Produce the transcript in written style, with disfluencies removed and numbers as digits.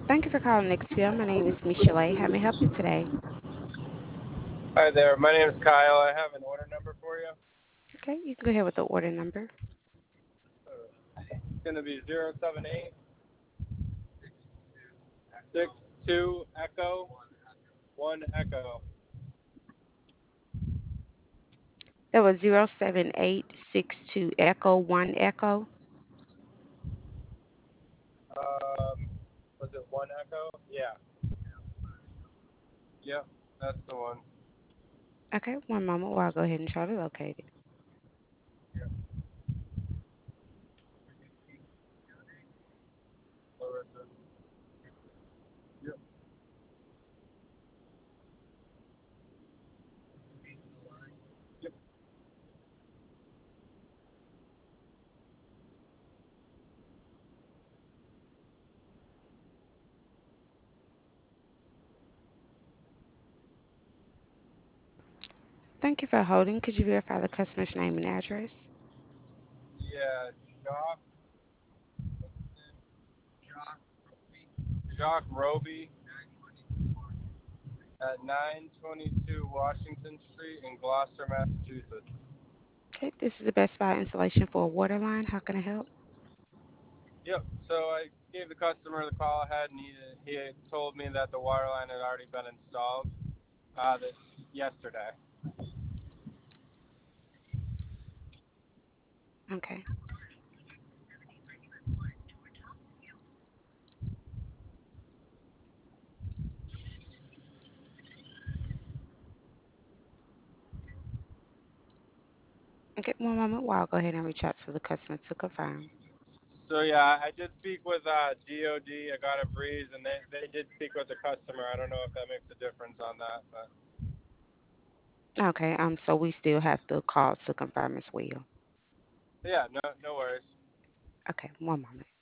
Thank you for calling XPL. My name is Michelle. How may I help you today? Hi there, my name is Kyle. I have an order number for you. Okay, you can go ahead with the order number. It's going to be 07862 Echo 1 Echo. That was 07862 Echo 1 Echo. Um, was it 1 Echo? Yeah. Yep, that's the one. Okay, one moment while I go ahead and try to locate it. Yep. Larissa. Yep. Yep. Thank you for holding. Could you verify the customer's name and address? Yeah, Jock. What's his name? Jock Roby at 922 Washington Street in Gloucester, Massachusetts. Okay, this is the Best Buy installation for a water line. How can I help? Yep. So I gave the customer the call ahead, and he had told me that the water line had already been installed that yesterday. Okay. Okay, one moment while I go ahead and reach out to the customer to confirm. So yeah, I did speak with DOD. I got a breeze, and they did speak with the customer. I don't know if that makes a difference on that, but Okay, so we still have to call to confirm as well. yeah, no worries. Okay, one moment.